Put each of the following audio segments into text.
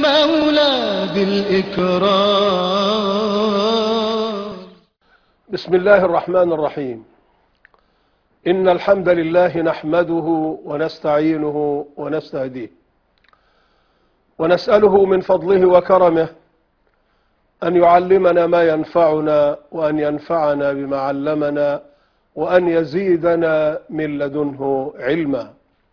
المولى بالإكرام. بسم الله الرحمن الرحيم. إن الحمد لله نحمده ونستعينه ونستهديه ونسأله من فضله وكرمه أن يعلمنا ما ينفعنا وأن ينفعنا بما علمنا وأن يزيدنا من لدنه علما،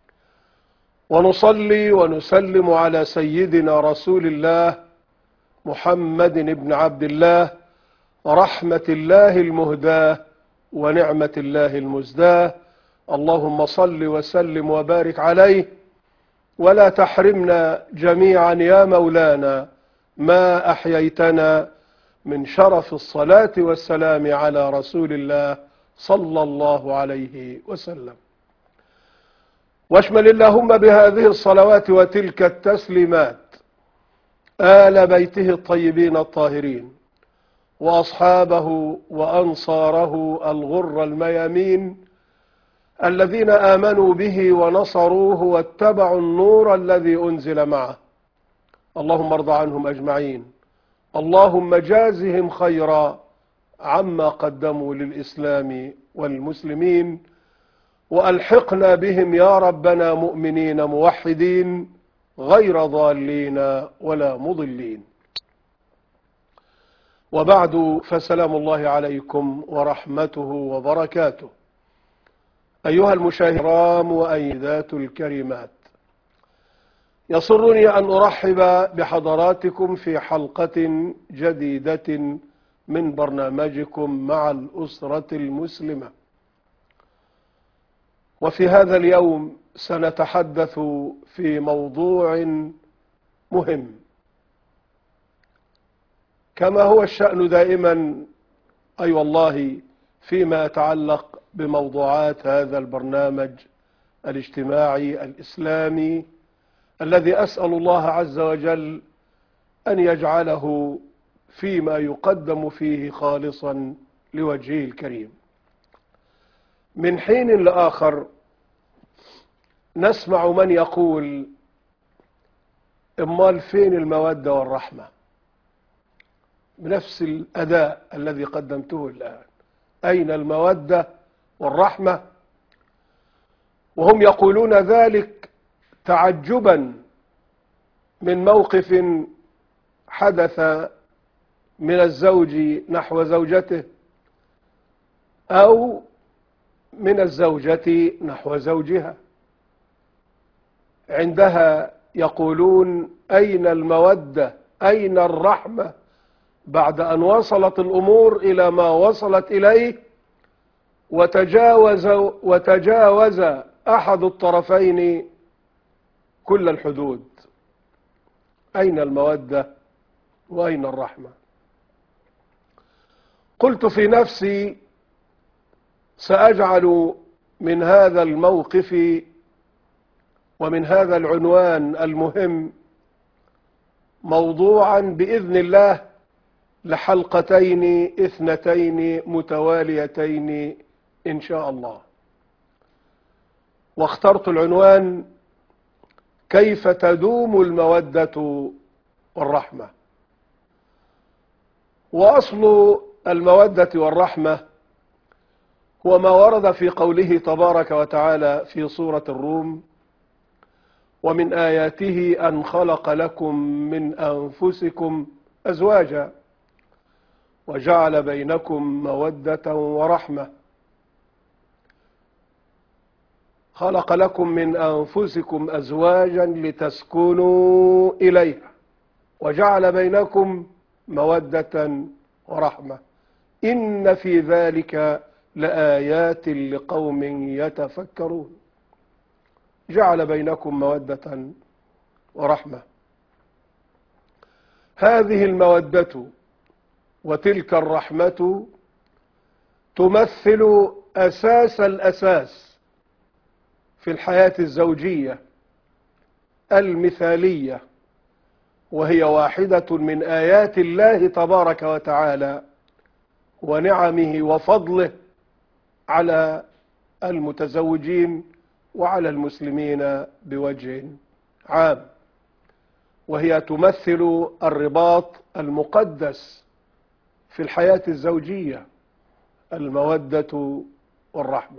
ونصلي ونسلم على سيدنا رسول الله محمد بن عبد الله رحمة الله المهداة ونعمة الله المزداة. اللهم صل وسلم وبارك عليه، ولا تحرمنا جميعا يا مولانا ما أحييتنا من شرف الصلاة والسلام على رسول الله صلى الله عليه وسلم. واشمل اللهم بهذه الصلوات وتلك التسليمات آل بيته الطيبين الطاهرين وأصحابه وأنصاره الغر الميامين الذين آمنوا به ونصروه واتبعوا النور الذي أنزل معه. اللهم ارض عنهم أجمعين، اللهم جازهم خيرا عما قدموا للإسلام والمسلمين، وألحقنا بهم يا ربنا مؤمنين موحدين غير ضالين ولا مضلين. وبعد، فسلام الله عليكم ورحمته وبركاته. أيها المشاهدين وأيدات الكريمات، يسرني أن أرحب بحضراتكم في حلقة جديدة من برنامجكم مع الأسرة المسلمة. وفي هذا اليوم سنتحدث في موضوع مهم، كما هو الشأن دائما أي والله فيما يتعلق بموضوعات هذا البرنامج الاجتماعي الإسلامي الذي أسأل الله عز وجل أن يجعله فيما يقدم فيه خالصا لوجهه الكريم. من حين لآخر نسمع من يقول: امال فين المودة والرحمة؟ بنفس الأداء الذي قدمته الآن، أين المودة والرحمة؟ وهم يقولون ذلك تعجبا من موقف حدث من الزوج نحو زوجته أو من الزوجة نحو زوجها. عندها يقولون: أين المودة؟ أين الرحمة؟ بعد أن وصلت الأمور إلى ما وصلت إليه وتجاوز أحد الطرفين كل الحدود. أين المودة وأين الرحمة؟ قلت في نفسي: سأجعل من هذا الموقف ومن هذا العنوان المهم موضوعا بإذن الله لحلقتين اثنتين متواليتين إن شاء الله. واخترت العنوان: كيف تدوم المودة والرحمة. وأصل المودة والرحمة هو ما ورد في قوله تبارك وتعالى في سورة الروم: ومن آياته أن خلق لكم من أنفسكم أزواجا وجعل بينكم مودة ورحمة. خلق لكم من أنفسكم أزواجا لتسكنوا إليها وجعل بينكم مودة ورحمة إن في ذلك لآيات لقوم يتفكرون. جعل بينكم مودة ورحمة. هذه المودة وتلك الرحمة تمثل أساس الأساس في الحياة الزوجية المثالية، وهي واحدة من آيات الله تبارك وتعالى ونعمه وفضله على المتزوجين وعلى المسلمين بوجه عام. وهي تمثل الرباط المقدس في الحياة الزوجية، المودة والرحمة.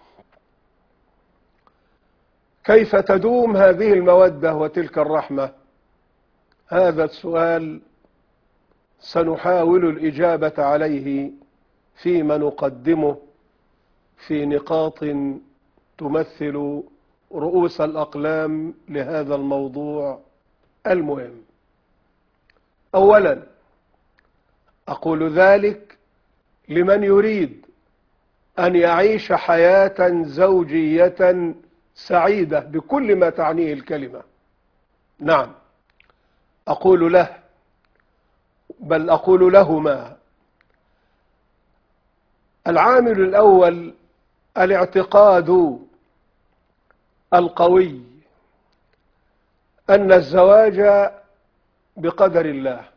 كيف تدوم هذه المودة وتلك الرحمة؟ هذا السؤال سنحاول الإجابة عليه فيما نقدمه في نقاط تمثل رؤوس الأقلام لهذا الموضوع المهم. أولا، أقول ذلك لمن يريد أن يعيش حياة زوجية سعيدة بكل ما تعنيه الكلمة. نعم، أقول له، بل أقول لهما: العامل الأول الاعتقاد القوي أن الزواج بقدر الله.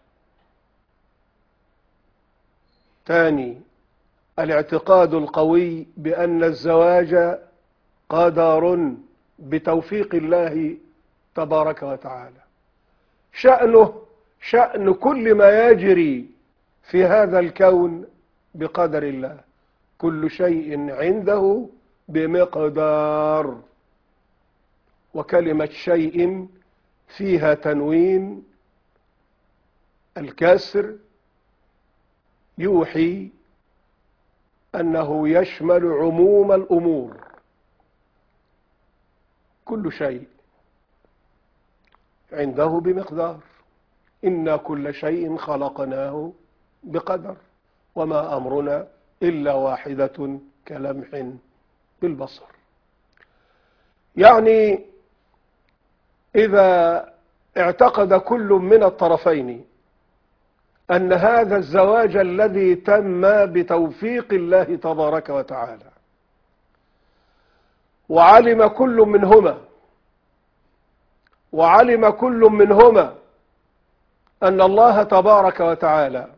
ثاني، الاعتقاد القوي بأن الزواج قدر بتوفيق الله تبارك وتعالى. شأن كل ما يجري في هذا الكون بقدر الله، كل شيء عنده بمقدار. وكلمة شيء فيها تنوين الكسر يوحي أنه يشمل عموم الأمور. كل شيء عنده بمقدار. إنا كل شيء خلقناه بقدر، وما أمرنا إلا واحدة كلمح بالبصر. يعني إذا اعتقد كل من الطرفين أن هذا الزواج الذي تم بتوفيق الله تبارك وتعالى، وعلم كل منهما أن الله تبارك وتعالى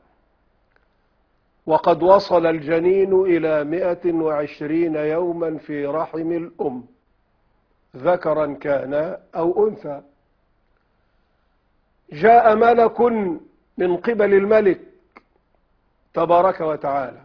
وقد وصل الجنين إلى 120 يوما في رحم الأم، ذكرا كان أو أنثى، جاء ملك من قبل الملك تبارك وتعالى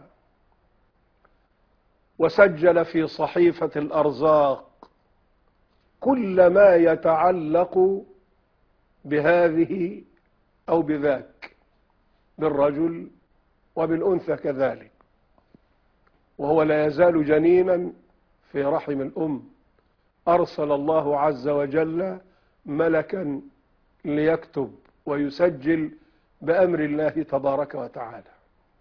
وسجل في صحيفة الأرزاق كل ما يتعلق بهذه أو بذاك، بالرجل وبالأنثى كذلك، وهو لا يزال جنينا في رحم الأم. أرسل الله عز وجل ملكا ليكتب ويسجل بأمر الله تبارك وتعالى.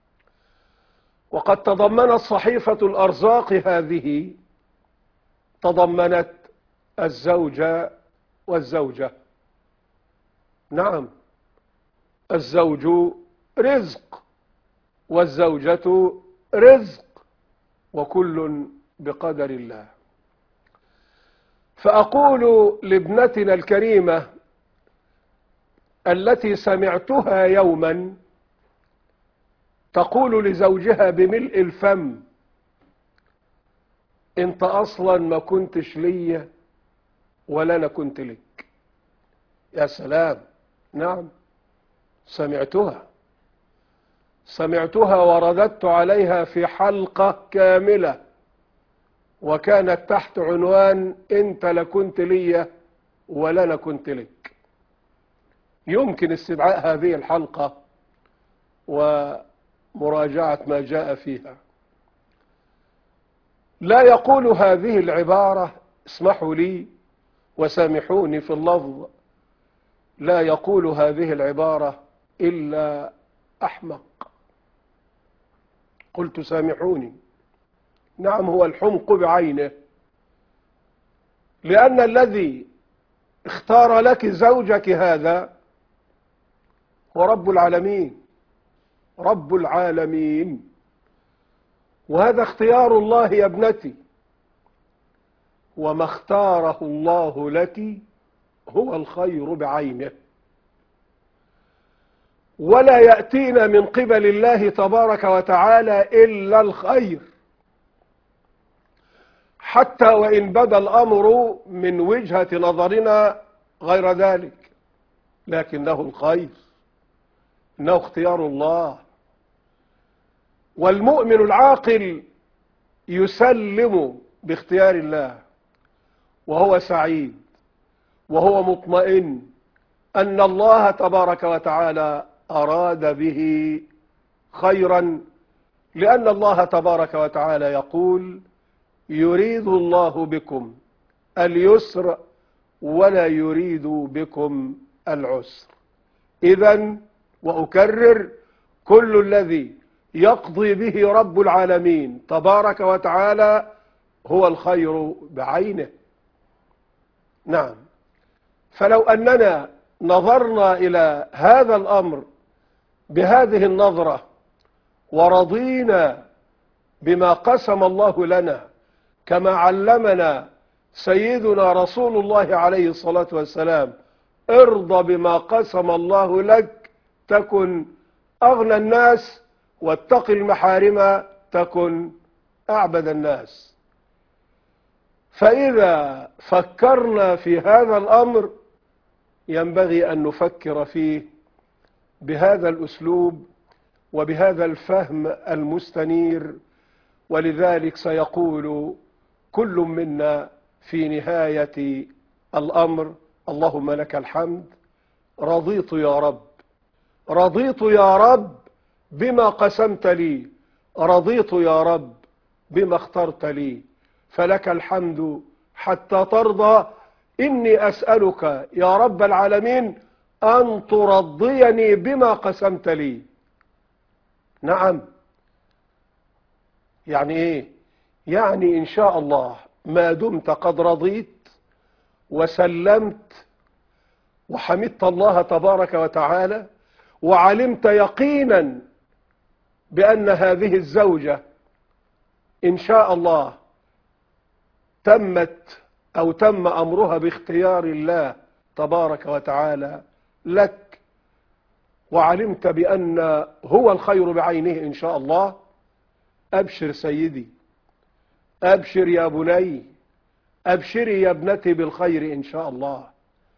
وقد تضمنت صحيفة الأرزاق هذه تضمنت الزوج والزوجة. نعم، الزوج رزق والزوجة رزق، وكل بقدر الله. فأقول لابنتنا الكريمة التي سمعتها يوما تقول لزوجها بملء الفم: انت اصلا ما كنتش ليا ولا انا كنت لك. يا سلام! نعم، سمعتها ورددت عليها في حلقة كاملة، وكانت تحت عنوان انت لا كنت ليا ولا انا كنت لك. يمكن استدعاء هذه الحلقة ومراجعة ما جاء فيها. لا يقول هذه العبارة، اسمحوا لي وسامحوني في اللفظ، لا يقول هذه العبارة إلا أحمق. قلت سامحوني. نعم، هو الحمق بعينه، لأن الذي اختار لك زوجك هذا هو رب العالمين، وهذا اختيار الله يا ابنتي، وما اختاره الله لك هو الخير بعينه، ولا يأتينا من قبل الله تبارك وتعالى إلا الخير، حتى وإن بدا الأمر من وجهة نظرنا غير ذلك. لكنه الخير، إنه اختيار الله. والمؤمن العاقل يسلم باختيار الله، وهو سعيد وهو مطمئن أن الله تبارك وتعالى أراد به خيرا، لأن الله تبارك وتعالى يقول: يريد الله بكم اليسر ولا يريد بكم العسر. إذن وأكرر: كل الذي يقضي به رب العالمين تبارك وتعالى هو الخير بعينه. نعم، فلو أننا نظرنا إلى هذا الأمر بهذه النظرة ورضينا بما قسم الله لنا كما علمنا سيدنا رسول الله عليه الصلاة والسلام: ارضى بما قسم الله لك تكن أغنى الناس، واتق المحارم تكن أعبد الناس. فإذا فكرنا في هذا الأمر ينبغي أن نفكر فيه بهذا الأسلوب وبهذا الفهم المستنير. ولذلك سيقول كل منا في نهاية الأمر: اللهم لك الحمد، رضيت يا رب، رضيت يا رب بما قسمت لي، رضيت يا رب بما اخترت لي، فلك الحمد حتى ترضى. إني أسألك يا رب العالمين أن ترضيني بما قسمت لي. نعم، يعني إيه؟ يعني إن شاء الله ما دمت قد رضيت وسلمت وحمدت الله تبارك وتعالى وعلمت يقينا بأن هذه الزوجة إن شاء الله تم أمرها باختيار الله تبارك وتعالى لك، وعلمت بأن هو الخير بعينه إن شاء الله، أبشر سيدي، أبشر يا بني، أبشري يا ابنتي بالخير إن شاء الله.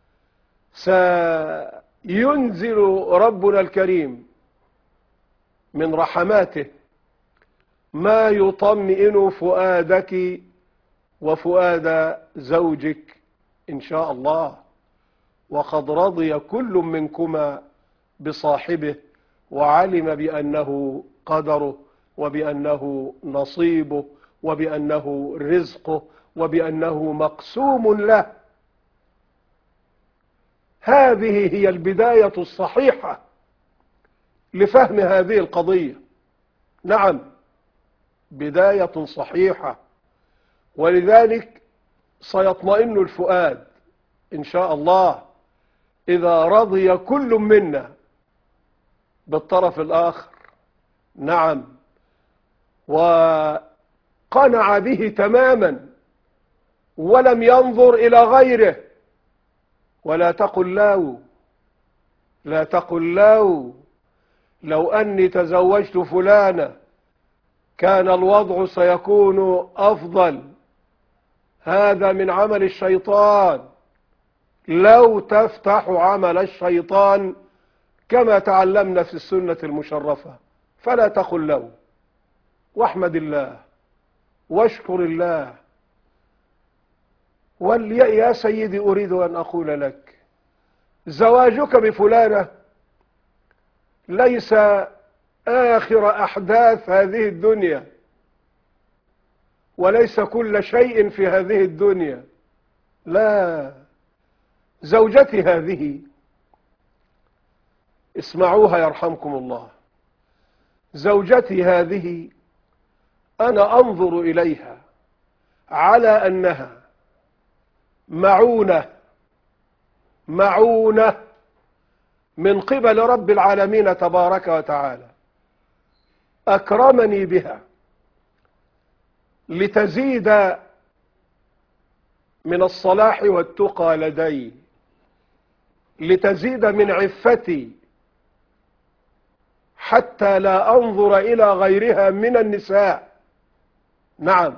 سينزل ربنا الكريم من رحماته ما يطمئن فؤادك وفؤاد زوجك إن شاء الله. وقد رضي كل منكما بصاحبه وعلم بأنه قدره وبأنه نصيبه وبأنه رزقه وبأنه مقسوم له. هذه هي البداية الصحيحة لفهم هذه القضية. نعم، بداية صحيحة. ولذلك سيطمئن الفؤاد إن شاء الله إذا رضي كل منا بالطرف الآخر. نعم، وقنع به تماما ولم ينظر إلى غيره. ولا تقل له، لا تقل له لو أني تزوجت فلانة كان الوضع سيكون أفضل. هذا من عمل الشيطان. لو تفتح عمل الشيطان كما تعلمنا في السنة المشرفة، فلا تقل له، واحمد الله واشكر الله. يا سيدي أريد أن أقول لك: زواجك بفلانة ليس آخر أحداث هذه الدنيا، وليس كل شيء في هذه الدنيا. لا، زوجتي هذه، اسمعوها يرحمكم الله، زوجتي هذه أنا أنظر إليها على أنها معونة من قبل رب العالمين تبارك وتعالى، أكرمني بها لتزيد من الصلاح والتقى لدي، لتزيد من عفتي حتى لا أنظر إلى غيرها من النساء. نعم،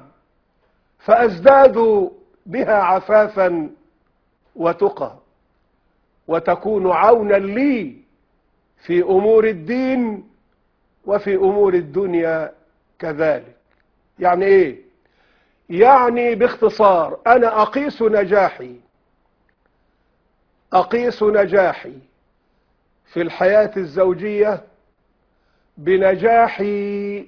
فأزداد بها عفافا وتقى. وتكون عونا لي في أمور الدين وفي أمور الدنيا كذلك. يعني إيه؟ يعني باختصار أنا أقيس نجاحي في الحياة الزوجية بنجاحي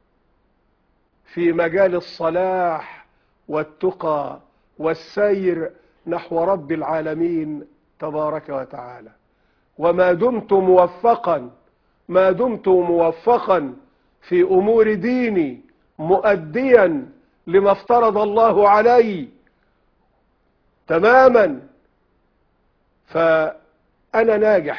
في مجال الصلاح والتقى والسير نحو رب العالمين تبارك وتعالى. وما دمت موفقا في أمور ديني مؤديا لما افترض الله علي تماما، فأنا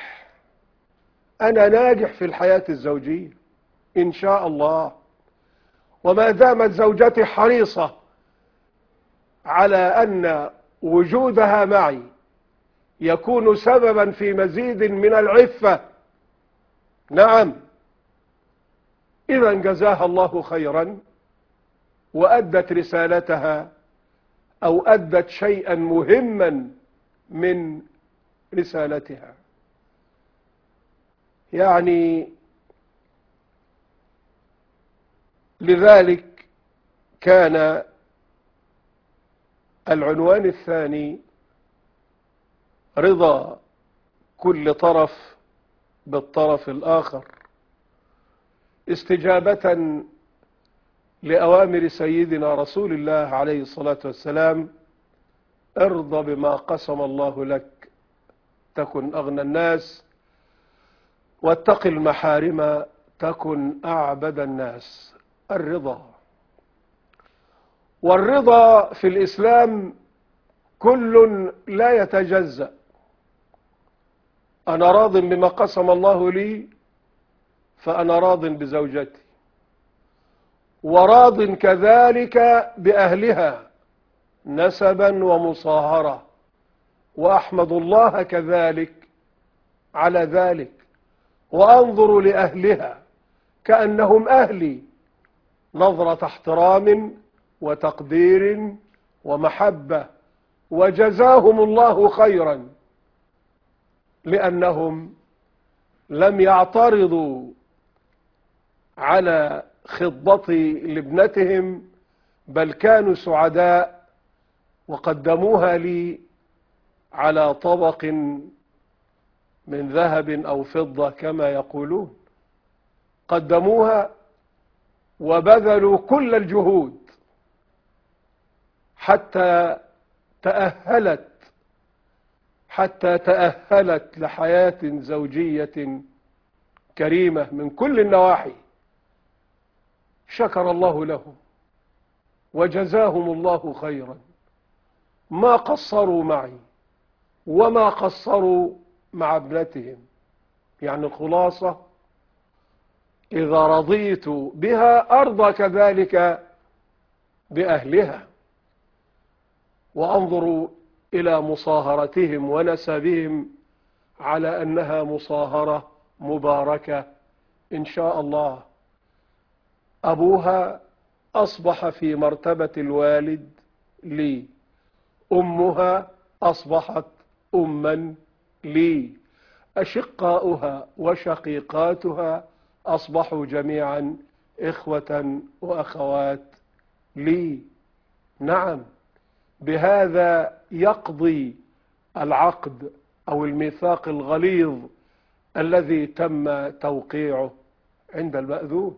ناجح في الحياة الزوجية إن شاء الله. وما دامت زوجتي حريصة على أن وجودها معي يكون سببا في مزيد من العفة، نعم، إذا جزاها الله خيرا وأدت رسالتها أو أدت شيئا مهما من رسالتها. يعني لذلك كان العنوان الثاني رضا كل طرف بالطرف الآخر، استجابة لأوامر سيدنا رسول الله عليه الصلاة والسلام: ارضى بما قسم الله لك تكن أغنى الناس، واتق المحارم تكن أعبد الناس. الرضا، والرضا في الإسلام كل لا يتجزأ. أنا راض بما قسم الله لي فأنا راض بزوجتي، وراض كذلك بأهلها نسبا ومصاهرة، وأحمد الله كذلك على ذلك، وأنظر لأهلها كأنهم أهلي نظرة احترام وتقدير ومحبة، وجزاهم الله خيرا لأنهم لم يعترضوا على خطبتي لابنتهم، بل كانوا سعداء وقدموها لي على طبق من ذهب أو فضة كما يقولون. قدموها وبذلوا كل الجهود حتى تأهلت لحياة زوجية كريمة من كل النواحي. شكر الله لهم وجزاهم الله خيرا، ما قصروا معي وما قصروا مع ابنتهم. يعني الخلاصة: إذا رضيت بها أرضى كذلك بأهلها، وأنظر إلى مصاهرتهم ونسبهم على أنها مصاهرة مباركة إن شاء الله. أبوها أصبح في مرتبة الوالد لي، أمها أصبحت أما لي، أشقاؤها وشقيقاتها أصبحوا جميعا إخوة وأخوات لي. نعم، بهذا يقضي العقد أو الميثاق الغليظ الذي تم توقيعه عند المأذون.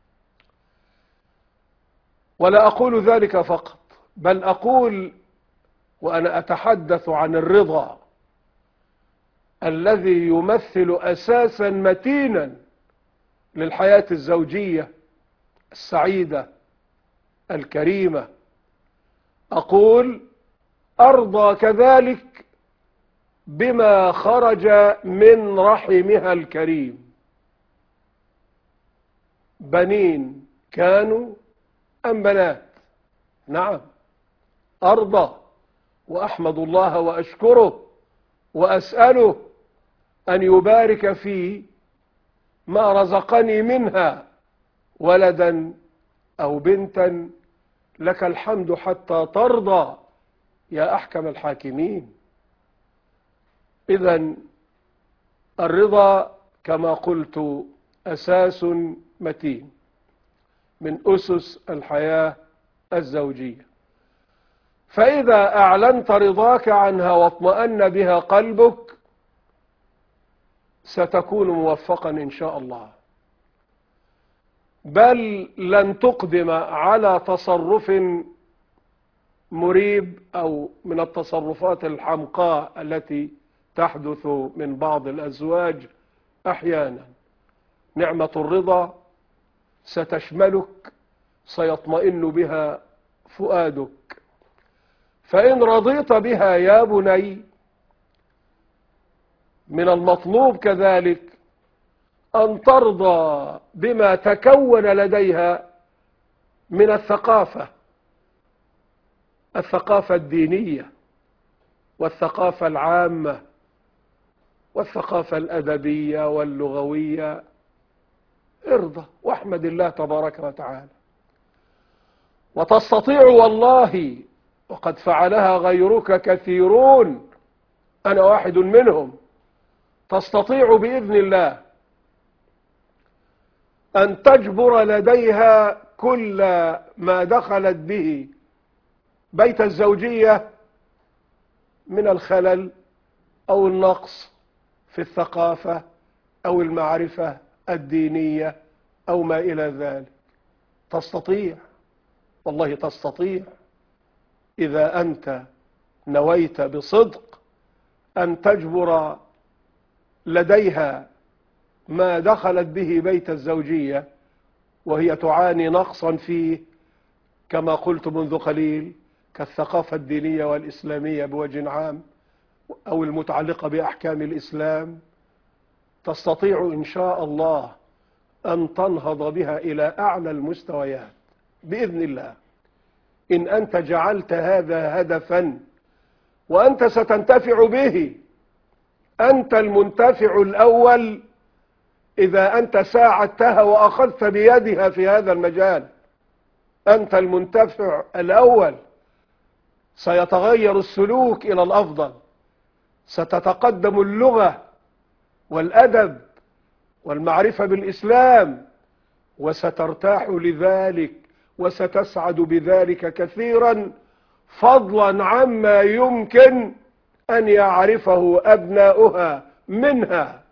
ولا أقول ذلك فقط، بل أقول وأنا أتحدث عن الرضا الذي يمثل أساسا متينا للحياة الزوجية السعيدة الكريمة، أقول أرضى كذلك بما خرج من رحمها الكريم، بنين كانوا أم بنات. نعم، أرضى وأحمد الله وأشكره وأسأله أن يبارك في ما رزقني منها ولدا أو بنتا. لك الحمد حتى ترضى يا أحكم الحاكمين. إذن الرضا كما قلت أساس متين من أسس الحياة الزوجية. فإذا أعلنت رضاك عنها واطمأن بها قلبك ستكون موفقا إن شاء الله، بل لن تقدم على تصرف مريب أو من التصرفات الحمقاء التي تحدث من بعض الأزواج أحيانا. نعمة الرضا ستشملك، سيطمئن بها فؤادك. فإن رضيت بها يا بني، من المطلوب كذلك أن ترضى بما تكون لديها من الثقافة الدينية والثقافة العامة والثقافة الأدبية واللغوية. ارضى واحمد الله تبارك وتعالى. وتستطيع والله، وقد فعلها غيرك كثيرون، أنا واحد منهم، تستطيع بإذن الله أن تجبر لديها كل ما دخلت به بيت الزوجية من الخلل أو النقص في الثقافة أو المعرفة الدينية أو ما إلى ذلك. تستطيع والله، تستطيع إذا أنت نويت بصدق أن تجبر لديها ما دخلت به بيت الزوجية وهي تعاني نقصا فيه، كما قلت منذ قليل، كالثقافة الدينية والإسلامية بوجه عام أو المتعلقة بأحكام الإسلام. تستطيع إن شاء الله أن تنهض بها إلى أعلى المستويات بإذن الله، إن أنت جعلت هذا هدفا، وأنت ستنتفع به. أنت المنتفع الأول إذا أنت ساعدتها وأخذت بيدها في هذا المجال. أنت المنتفع الأول. سيتغير السلوك إلى الأفضل، ستتقدم اللغة والأدب والمعرفة بالإسلام، وسترتاح لذلك وستسعد بذلك كثيرا، فضلا عما يمكن أن يعرفه أبناؤها منها.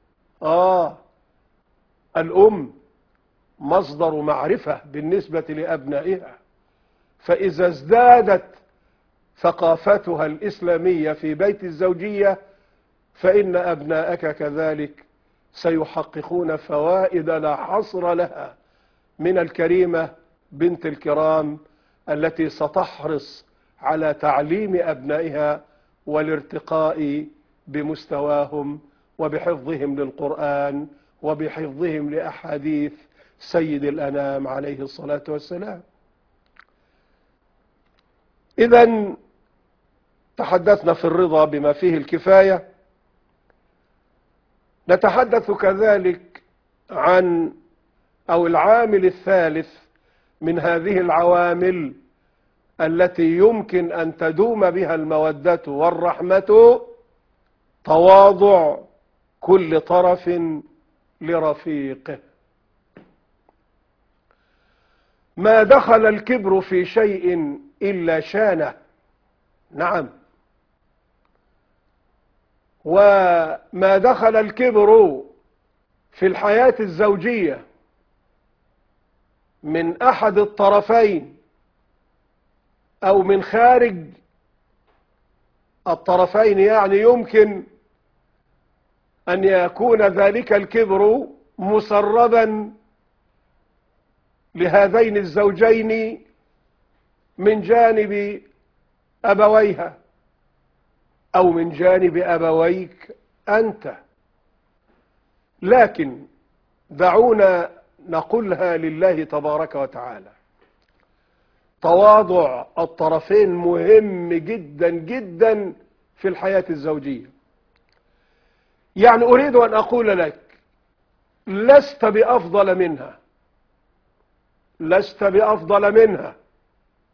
الأم مصدر معرفة بالنسبة لأبنائها، فإذا ازدادت ثقافتها الإسلامية في بيت الزوجية فإن أبناءك كذلك سيحققون فوائد لا حصر لها من الكريمة بنت الكرام التي ستحرص على تعليم أبنائها والارتقاء بمستواهم وبحفظهم للقرآن وبحفظهم لأحاديث سيد الأنام عليه الصلاة والسلام. إذن تحدثنا في الرضا بما فيه الكفاية. نتحدث كذلك عن العامل الثالث من هذه العوامل التي يمكن أن تدوم بها المودة والرحمة، تواضع كل طرف لرفيقه. ما دخل الكبر في شيء إلا شانه. نعم، وما دخل الكبر في الحياة الزوجية من أحد الطرفين أو من خارج الطرفين، يعني يمكن أن يكون ذلك الكبر مسربا لهذين الزوجين من جانب أبويها أو من جانب أبويك أنت. لكن دعونا نقولها لله تبارك وتعالى، تواضع الطرفين مهم جدا جدا في الحياة الزوجية. يعني أريد أن أقول لك لست بأفضل منها، لست بأفضل منها.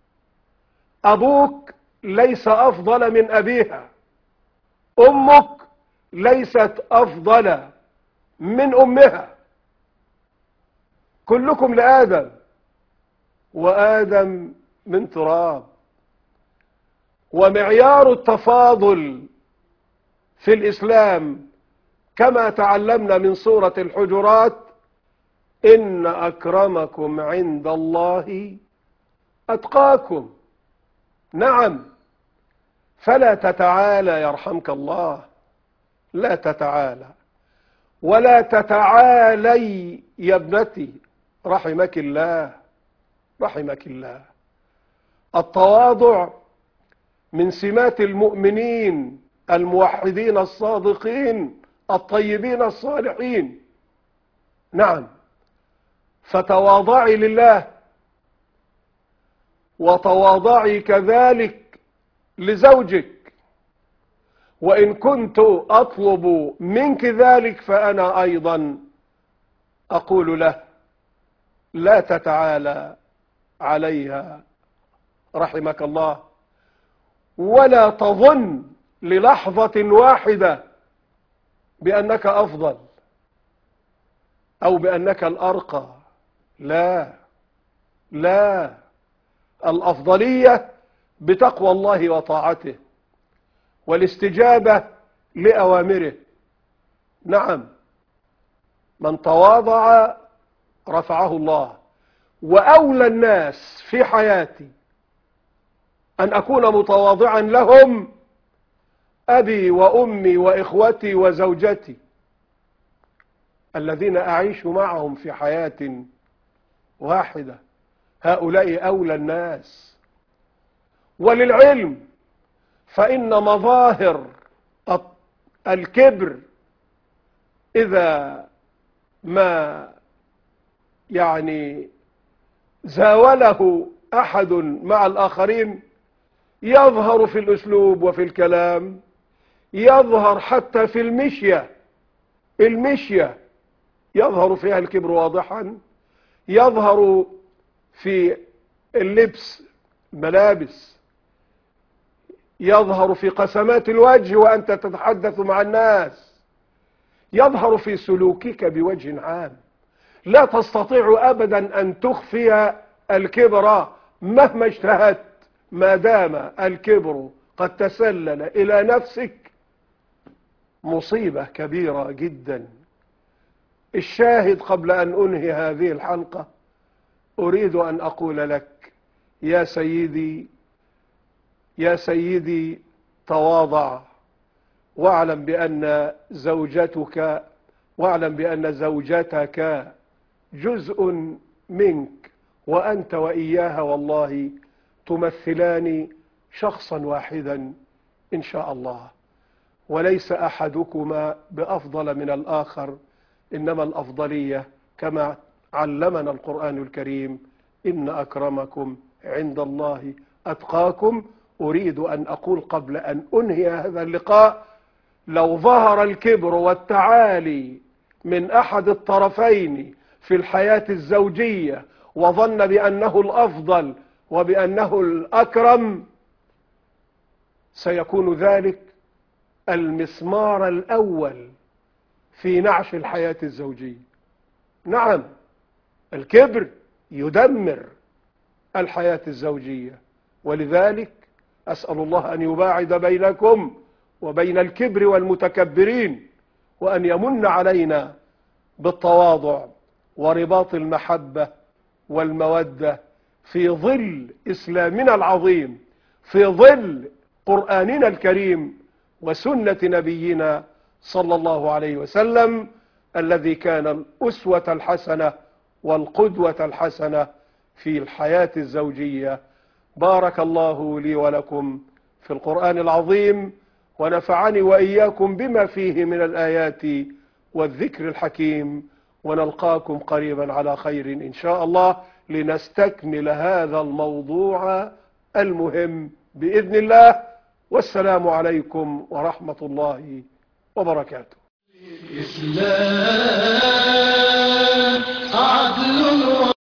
أبوك ليس أفضل من أبيها، أمك ليست أفضل من أمها. كلكم لآدم وآدم من تراب. ومعيار التفاضل في الإسلام كما تعلمنا من سورة الحجرات: إن أكرمكم عند الله أتقاكم. نعم، فلا تتعالى يرحمك الله، لا تتعالى ولا تتعالي يا ابنتي، رحمك الله رحمك الله. التواضع من سمات المؤمنين الموحدين الصادقين الطيبين الصالحين. نعم، فتواضعي لله وتواضعي كذلك لزوجك، وإن كنت أطلب منك ذلك فأنا أيضا أقول له: لا تتعالى عليها رحمك الله، ولا تظن للحظة واحدة بأنك أفضل أو بأنك الأرقى. لا لا، الأفضلية بتقوى الله وطاعته والاستجابة لأوامره. نعم، من تواضع رفعه الله. وأولى الناس في حياتي أن أكون متواضعا لهم أبي وأمي وإخوتي وزوجتي الذين أعيش معهم في حياة واحدة. هؤلاء أولى الناس. وللعلم فإن مظاهر الكبر إذا ما زاوله أحد مع الآخرين يظهر في الأسلوب وفي الكلام، يظهر حتى في المشية يظهر فيها الكبر واضحا، يظهر في اللبس الملابس، يظهر في قسمات الوجه وأنت تتحدث مع الناس، يظهر في سلوكك بوجه عام. لا تستطيع أبدا أن تخفي الكبر مهما اجتهدت، ما دام الكبر قد تسلل إلى نفسك، مصيبة كبيرة جدا. الشاهد قبل أن أنهي هذه الحلقة أريد أن أقول لك: يا سيدي يا سيدي، تواضع، واعلم بأن زوجتك جزء منك، وأنت وإياها والله تمثلان شخصا واحدا إن شاء الله، وليس أحدكما بأفضل من الآخر، إنما الأفضلية كما علمنا القرآن الكريم: إن أكرمكم عند الله أتقاكم. أريد أن أقول قبل أن أنهي هذا اللقاء: لو ظهر الكبر والتعالي من أحد الطرفين في الحياة الزوجية وظن بأنه الأفضل وبأنه الأكرم، سيكون ذلك المسمار الأول في نعش الحياة الزوجية. نعم، الكبر يدمر الحياة الزوجية، ولذلك أسأل الله أن يباعد بينكم وبين الكبر والمتكبرين، وأن يمن علينا بالتواضع ورباط المحبة والمودة في ظل إسلامنا العظيم، في ظل قرآننا الكريم وسنة نبينا صلى الله عليه وسلم، الذي كان الأسوة الحسنة والقدوة الحسنة في الحياة الزوجية. بارك الله لي ولكم في القرآن العظيم، ونفعني وإياكم بما فيه من الآيات والذكر الحكيم، ونلقاكم قريبا على خير إن شاء الله لنستكمل هذا الموضوع المهم بإذن الله. والسلام عليكم ورحمة الله وبركاته. الإسلام عدل